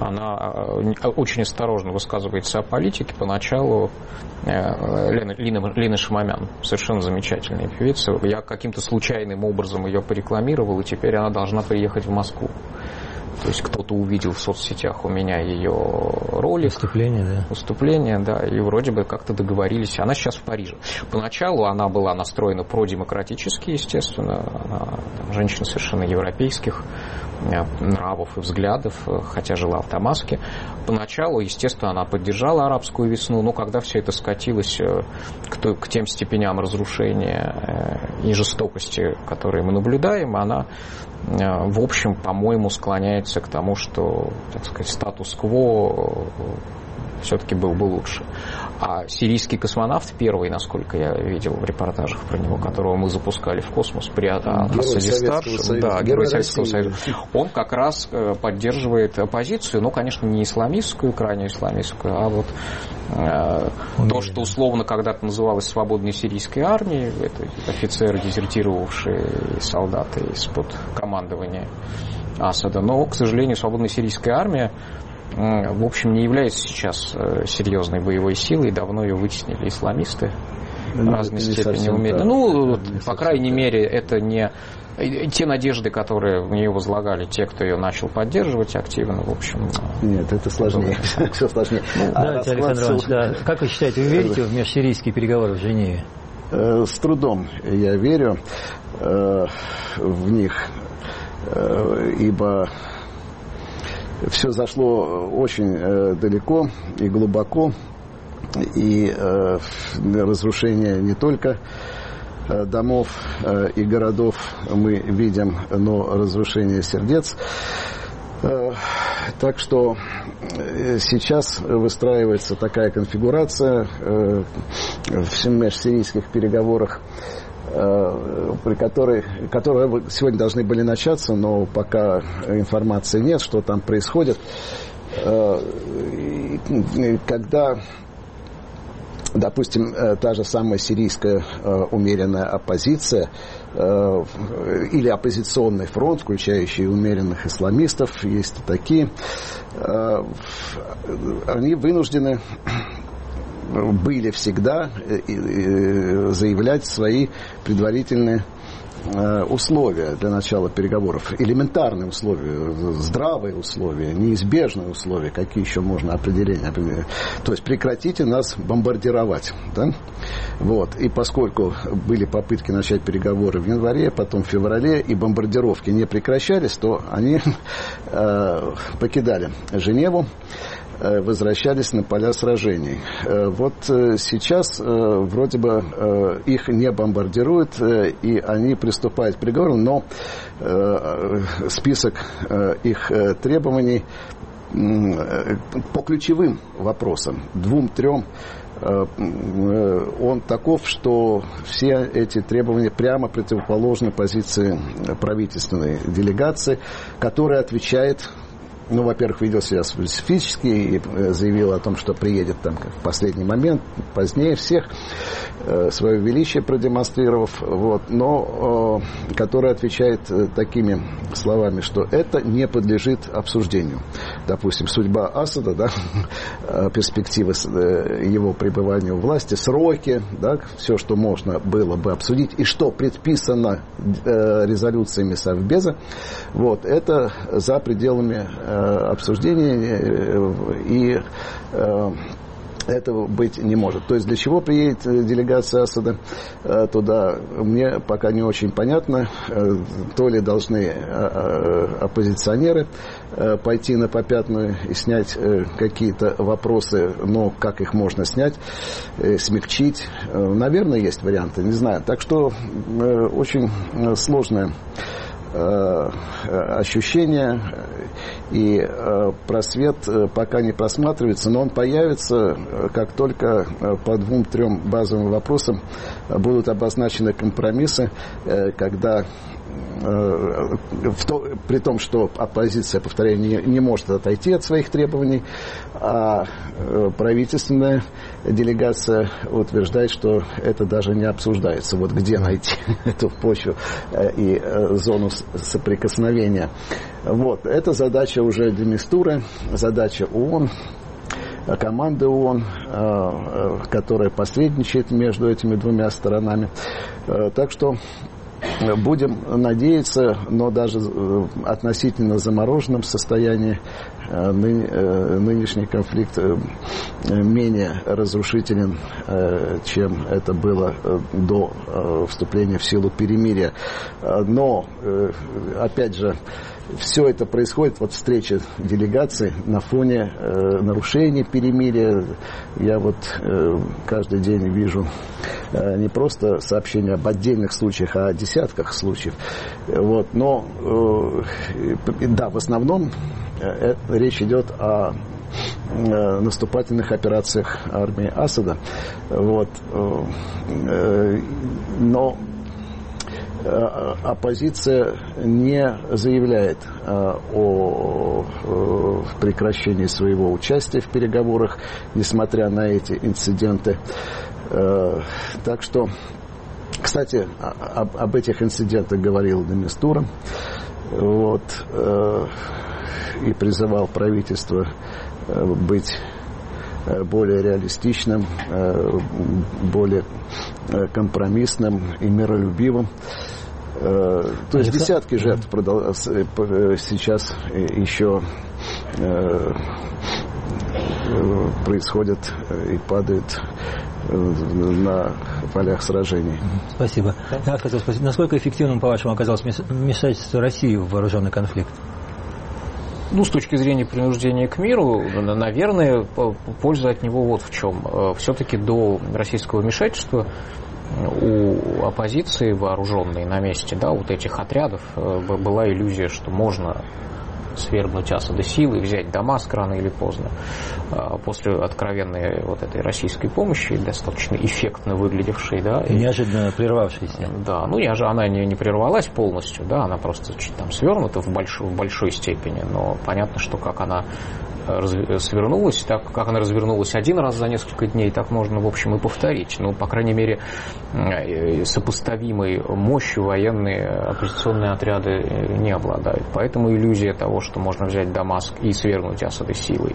она очень осторожно высказывается о политике. Поначалу Лена, Лина, Лина Шамамян, совершенно замечательная певица. Я каким-то случайным образом ее порекламировал, и теперь она должна приехать в Москву. То есть кто-то увидел в соцсетях у меня ее ролик. Выступление, да. Выступление, да, и вроде бы как-то договорились. Она сейчас в Париже. Поначалу она была настроена продемократически, естественно. Она там, женщина совершенно европейских нравов и взглядов, хотя жила в Дамаске. Поначалу, естественно, она поддержала арабскую весну, но когда все это скатилось к, к тем степеням разрушения и жестокости, которые мы наблюдаем, она, в общем, по-моему, склоняется к тому, что, так сказать, статус-кво все-таки был бы лучше. А сирийский космонавт, первый, насколько я видел в репортажах про него, которого мы запускали в космос при Асаде-старшем, да, герой Советского Союза, он как раз поддерживает оппозицию, ну, конечно, не исламистскую, крайне исламистскую, а вот э, то, что условно когда-то называлось свободной сирийской армией, это офицеры, дезертировавшие солдаты из-под командования Асада. Но, к сожалению, свободная сирийская армия в общем, не является сейчас серьезной боевой силой, давно ее вытеснили исламисты в разной степени умеренно. Ну, по крайней мере, это не те надежды, которые в нее возлагали те, кто ее начал поддерживать активно, в общем. Нет, это сложнее. Все сложнее. Давайте, Александр Иванович, да. Как вы считаете, вы верите в межсирийские переговоры в Женеве? С трудом я верю в них, ибо все зашло очень э, далеко и глубоко, и э, разрушение не только э, домов э, и городов мы видим, но разрушение сердец. Э, так что сейчас выстраивается такая конфигурация э, в межсирийских переговорах, при которой, которые сегодня должны были начаться, но пока информации нет, что там происходит. Когда, допустим, та же самая сирийская умеренная оппозиция или оппозиционный фронт, включающий умеренных исламистов, есть и такие, они вынуждены были всегда заявлять свои предварительные условия для начала переговоров. Элементарные условия, здравые условия, неизбежные условия, какие еще можно определения. То есть прекратите нас бомбардировать. Да? Вот. И поскольку были попытки начать переговоры в январе, потом в феврале, и бомбардировки не прекращались, то они э, покидали Женеву, возвращались на поля сражений. Вот сейчас вроде бы их не бомбардируют, и они приступают к переговорам, но список их требований по ключевым вопросам, двум-трем, он таков, что все эти требования прямо противоположны позиции правительственной делегации, которая отвечает. Ну, во-первых, ведет себя специфически и заявил о том, что приедет там в последний момент, позднее всех, свое величие продемонстрировав, вот, но э, который отвечает такими словами, что это не подлежит обсуждению. Допустим, судьба Асада, да, перспективы его пребывания у власти, сроки, да, все, что можно было бы обсудить и что предписано э, резолюциями Совбеза, вот, это за пределами э, обсуждения, и э, этого быть не может. То есть для чего приедет делегация Асада э, туда, мне пока не очень понятно. Э, то ли должны э, оппозиционеры э, пойти на попятную и снять э, какие-то вопросы, но как их можно снять, э, смягчить. Э, наверное, есть варианты, не знаю. Так что э, очень сложное ощущение, и просвет пока не просматривается, но он появится, как только по двум-трем базовым вопросам будут обозначены компромиссы, когда в то, при том, что оппозиция, повторяю, не, не может отойти от своих требований, а правительственная делегация утверждает, что это даже не обсуждается. Вот где найти эту почву и зону соприкосновения. Вот. Это задача уже Демистуры, задача ООН, команды ООН, которая посредничает между этими двумя сторонами. Так что будем надеяться, но даже в относительно замороженном состоянии нынешний конфликт менее разрушителен, чем это было до вступления в силу перемирия. Но, опять же, все это происходит, вот встреча делегаций на фоне э, нарушения перемирия. Я вот э, каждый день вижу э, не просто сообщения об отдельных случаях, а о десятках случаев. Вот, но, э, да, в основном э, речь идет о э, наступательных операциях армии Асада. Вот, э, но оппозиция не заявляет о прекращении своего участия в переговорах, несмотря на эти инциденты. Так что, кстати, об, об этих инцидентах говорил Демистура, вот, и призывал правительство быть более реалистичным, более компромиссным и миролюбивым. То есть десятки жертв сейчас еще происходят и падают на полях сражений. Спасибо. Я хотел спросить, насколько эффективным, по-вашему, оказалось вмешательство России в вооруженный конфликт? Ну, с точки зрения принуждения к миру, наверное, польза от него вот в чем. Все-таки до российского вмешательства у оппозиции вооруженной на месте, да, вот этих отрядов, была иллюзия, что можно свергнуть Асада силой, взять Дамаск рано или поздно. После откровенной вот этой российской помощи, достаточно эффектно выглядевшей, да. И неожиданно прервавшейся. Да, ну она не, не прервалась полностью, да, она просто чуть там свернута в, больш, в большой степени, но понятно, что как она свернулась, так как она развернулась один раз за несколько дней, так можно, в общем, и повторить. Ну, по крайней мере, сопоставимой мощью военные оппозиционные отряды не обладают. Поэтому иллюзия того, что можно взять Дамаск и свергнуть Асада силой,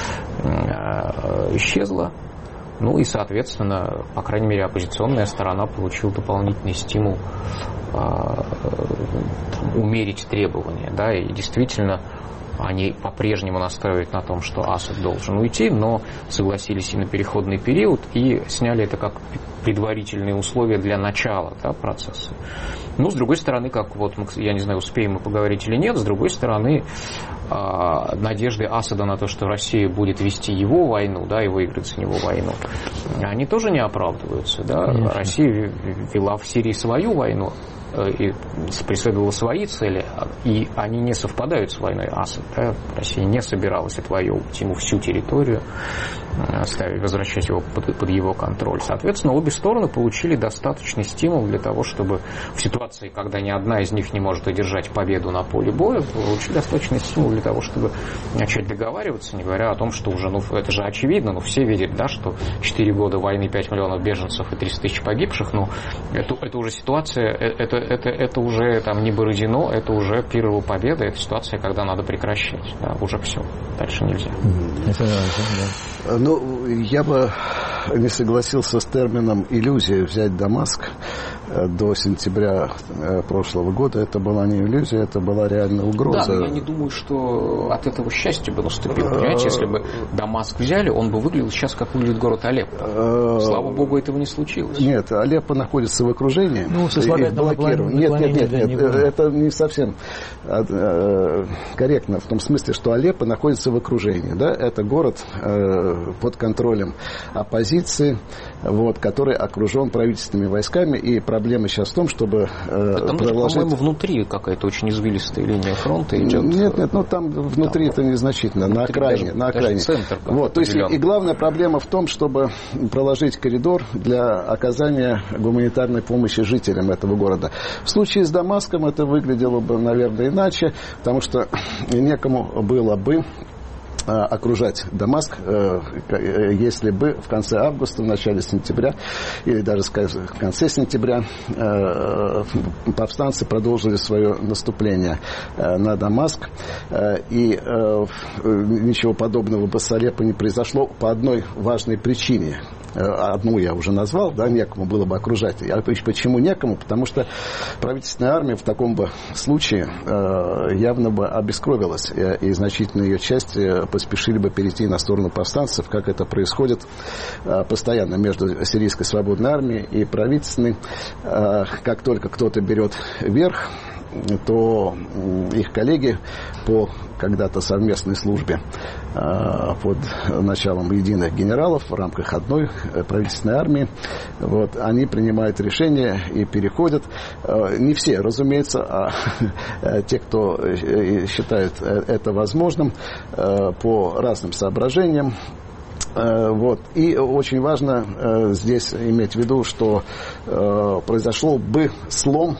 исчезла. Ну и, соответственно, по крайней мере, оппозиционная сторона получила дополнительный стимул там, умерить требования. Да, и действительно, они по-прежнему настаивают на том, что Асад должен уйти, но согласились и на переходный период и сняли это как предварительные условия для начала, да, процесса. Ну, с другой стороны, как вот, я не знаю, успеем мы поговорить или нет, с другой стороны, надежды Асада на то, что Россия будет вести его войну, да, и выиграть за него войну, они тоже не оправдываются. Да? Россия вела в Сирии свою войну и преследовала свои цели, и они не совпадают с войной Асада. Да? Россия не собиралась отвоевывать ему всю территорию, ставить, возвращать его под, под его контроль. Соответственно, обе стороны получили достаточный стимул для того, чтобы в ситуации, когда ни одна из них не может одержать победу на поле боя, получили достаточный стимул для того, чтобы начать договариваться, не говоря о том, что уже, ну, это же очевидно, но все видят, да, что четыре года войны, пять миллионов беженцев и триста тысяч погибших, ну, это, это уже ситуация, это, это, это уже там не Бородино, это уже пирова победа, это ситуация, когда надо прекращать, да, уже все, дальше нельзя. Ну, я бы не согласился с термином «иллюзия» взять Дамаск до сентября прошлого года. Это была не иллюзия, это была реальная угроза. Да, но я не думаю, что от этого счастье бы наступило. Понимаете, если бы Дамаск взяли, он бы выглядел сейчас, как выглядит город Алеппо. Слава богу, этого не случилось. Нет, Алеппо находится в окружении. Ну, блокирован. Нет, нет, нет, нет, нет, это не совсем корректно в том смысле, что Алеппо находится в окружении. Да? Это город под контролем оппозиции, вот, который окружен правительственными войсками, и проблема проблема сейчас в том, чтобы э, там, продолжать... по-моему, внутри какая-то очень извилистая линия фронта идет. Нет, нет, ну там внутри там, это незначительно, на окраине. Даже, на окраине. Центр вот, то есть, и главная проблема в том, чтобы проложить коридор для оказания гуманитарной помощи жителям этого города. В случае с Дамаском это выглядело бы, наверное, иначе, потому что некому было бы окружать Дамаск, если бы в конце августа, в начале сентября, или даже в конце сентября повстанцы продолжили свое наступление на Дамаск, и ничего подобного бы с Алеппо не произошло по одной важной причине. Одну я уже назвал, да, некому было бы окружать. А почему некому? Потому что правительственная армия в таком бы случае явно бы обескровилась, и значительная ее часть поспешили бы перейти на сторону повстанцев, как это происходит постоянно между сирийской свободной армией и правительственной. Как только кто-то берет верх, то их коллеги по когда-то совместной службе под началом единых генералов в рамках одной правительственной армии, вот, они принимают решения и переходят. Не все, разумеется, а те, кто считает это возможным по разным соображениям. Вот. И очень важно здесь иметь в виду, что произошел бы слом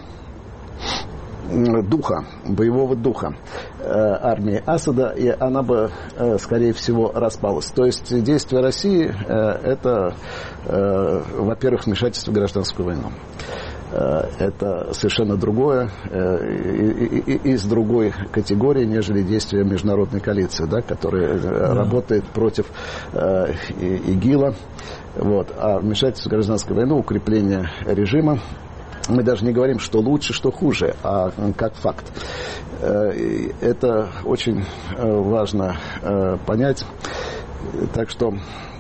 духа, боевого духа э, армии Асада, и она бы, э, скорее всего, распалась. То есть действия России э, это, э, во-первых, вмешательство в гражданскую войну. Э, это совершенно другое, э, и, и, и, из другой категории, нежели действия международной коалиции, да, которая mm. работает против э, ИГИЛа. Вот. А вмешательство в гражданскую войну, укрепление режима, мы даже не говорим, что лучше, что хуже, а как факт. Это очень важно понять. Так что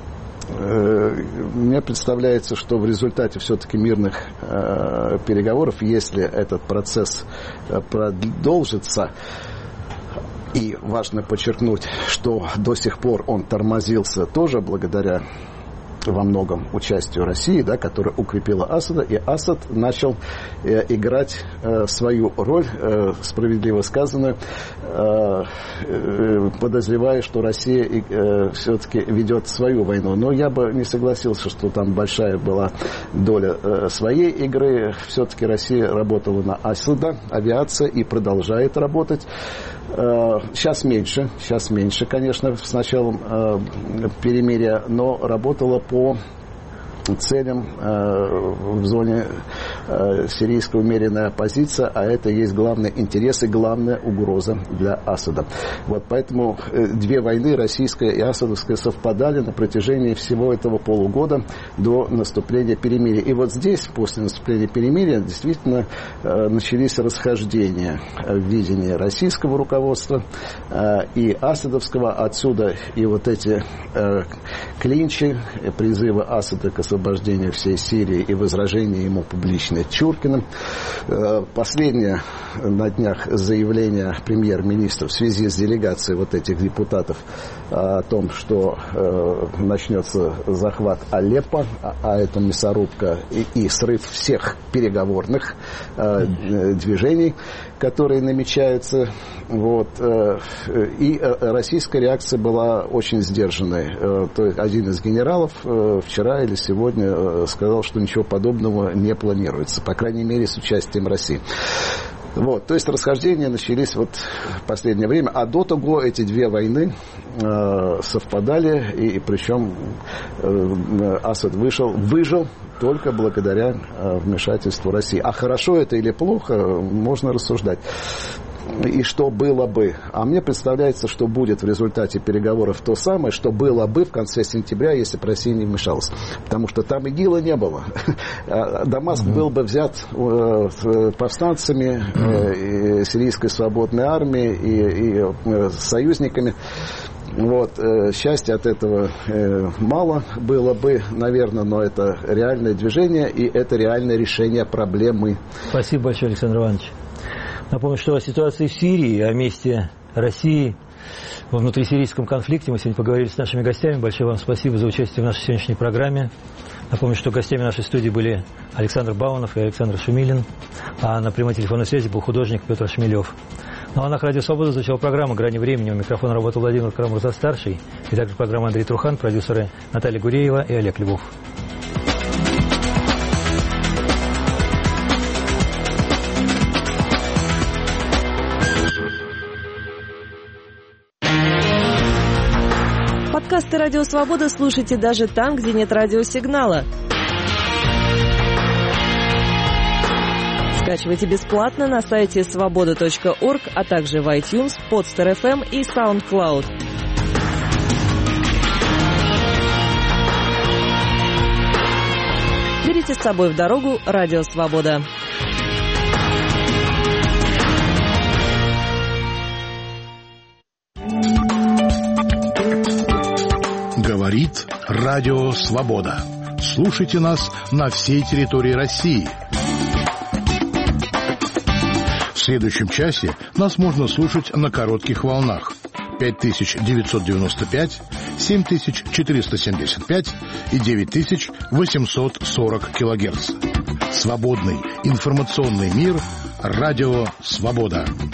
мне представляется, что в результате все-таки мирных переговоров, если этот процесс продолжится, и важно подчеркнуть, что до сих пор он тормозился тоже благодаря во многом участию России, да, которая укрепила Асада, и Асад начал э, играть э, свою роль, э, справедливо сказанную, э, э, подозревая, что Россия э, все-таки ведет свою войну. Но я бы не согласился, что там большая была доля э, своей игры. Все-таки Россия работала на Асада, авиация, и продолжает работать. Э, сейчас меньше, сейчас меньше, конечно, с началом э, перемирия, но работала по целям э, в зоне э, сирийской умеренной оппозиции, а это и есть главный интерес и главная угроза для Асада. Вот поэтому э, две войны, российская и асадовская, совпадали на протяжении всего этого полугода до наступления перемирия. И вот здесь, после наступления перемирия, действительно э, начались расхождения в видении российского руководства э, и асадовского. Отсюда и вот эти э, клинчи, призывы Асада к освобождению всей Сирии и возражение ему публичное Чуркиным. Последнее на днях заявление премьер-министра в связи с делегацией вот этих депутатов о том, что начнется захват Алеппо, а это мясорубка и, и срыв всех переговорных движений, которые намечаются. Вот. И российская реакция была очень сдержанной. То есть один из генералов вчера или сегодня сказал, что ничего подобного не планируется, по крайней мере, с участием России. Вот, то есть расхождения начались вот в последнее время, а до того эти две войны э, совпадали, и, и причем э, Асад вышел, выжил только благодаря э, вмешательству России. А хорошо это или плохо, можно рассуждать. И что было бы. А мне представляется, что будет в результате переговоров то самое, что было бы в конце сентября, если бы Россия не вмешалась. Потому что там ИГИЛа не было. Дамаск mm-hmm. был бы взят э, повстанцами, э, сирийской свободной армией и, и э, союзниками. Вот, э, счастья от этого э, мало было бы, наверное, но это реальное движение и это реальное решение проблемы. Спасибо большое, Александр Иванович. Напомню, что о ситуации в Сирии, о месте России во внутрисирийском конфликте. Мы сегодня поговорили с нашими гостями. Большое вам спасибо за участие в нашей сегодняшней программе. Напомню, что гостями нашей студии были Александр Баунов и Александр Шумилин, а на прямой телефонной связи был художник Петр Шмелев. Ну а на «Радио Свобода» звучала программа «Грани времени». У микрофона работал Владимир Карамурза-старший, и также программа Андрей Трухан, продюсеры Наталья Гуреева и Олег Львов. Подкасты «Радио Свобода» слушайте даже там, где нет радиосигнала. Скачивайте бесплатно на сайте свобода точка орг, а также в iTunes, Podster эф эм и SoundCloud. Берите с собой в дорогу «Радио Свобода». Говорит Радио Свобода. Слушайте нас на всей территории России. В следующем часе нас можно слушать на коротких волнах пять тысяч девятьсот девяносто пять, семь тысяч четыреста семьдесят пять и девять тысяч восемьсот сорок килогерц. Свободный информационный мир. Радио Свобода.